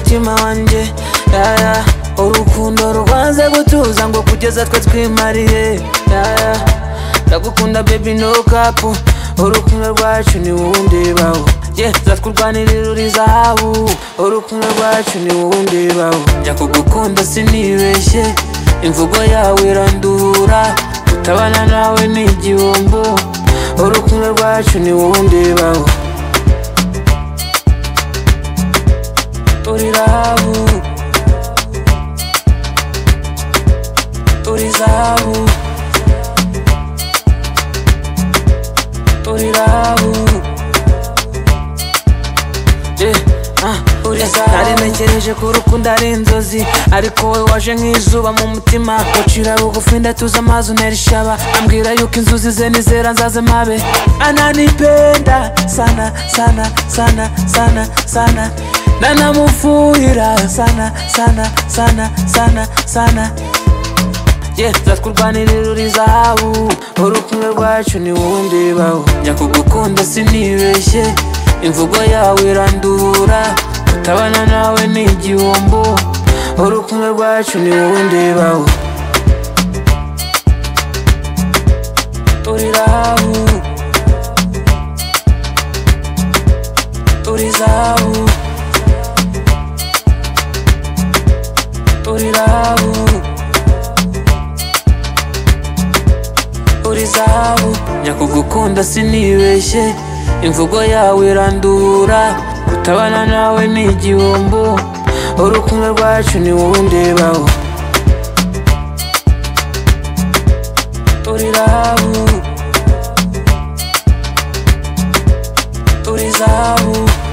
mutima wanjye yaya urukundo rwanze gutuza ngo kugeza twe twimariye yaya ndagukunda baby no cap urukundo rwacu ni wowe ndebaho zatwurwanirira uri zahabu urukundo rwacu ni wowe ndebaho njya kugukunda sinibeshye imvugo yawe irandura kutabana nawe ni igihombo urukundo rwacu ni wowe ndebaho uri rahabu uri zahabu uri rahabu nari ntegereje ko urukundo ari inzozi ariko wowe waje nk'izuba mu mutima ucira bugufi ndatuza amazi untera ishaba ambwira yuko inzuzi ze nizera nzaze mabe ananipenda sana sana sana sana sana nanamufuhira sana sana sana sana sana zatwurwanirira uri zahabu urukundo rwacu ni wowe ndebaho njya kugukunda sinibeshye imvugo yawe irandura kutabana nawe ni igihombo urukundo rwacu ni wowe ndebaho uri rahabu uri zahabu uri rahabu uri zahabu njya kugukunda sinibeshye imvugo yawe irandura kutabana nawe ni igihombo urukundo rwacu ni wowe ndebaho uri rahabu uri zahabu